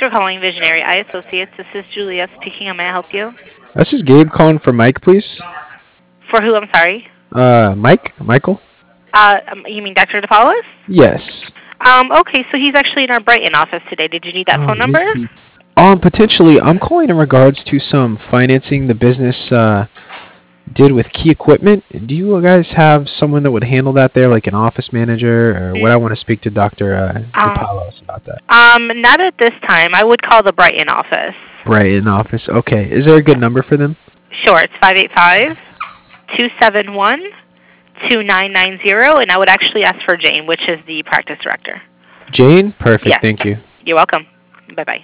for calling Visionary Eye Associates. This is Julia speaking. How may I help you? This is Gabe calling for Mike, please. For who? I'm sorry. Michael? You mean Dr. DePaulis? Yes. Okay, so he's actually in our Brighton office today. Did you need that Oh, phone number? is he? Potentially, I'm calling in regards to some financing the business did with key equipment. Do you guys have someone that would handle that there, like an office manager, or would I want to speak to Dr. Uh, DePaulos about that? not at this time. I would call the Brighton office. Brighton office. Okay. Is there a good number for them? Sure, it's 585-271-2990, and I would actually ask for Jane, which is the practice director. Jane? Perfect. Yes. Thank you. You're welcome. Bye-bye.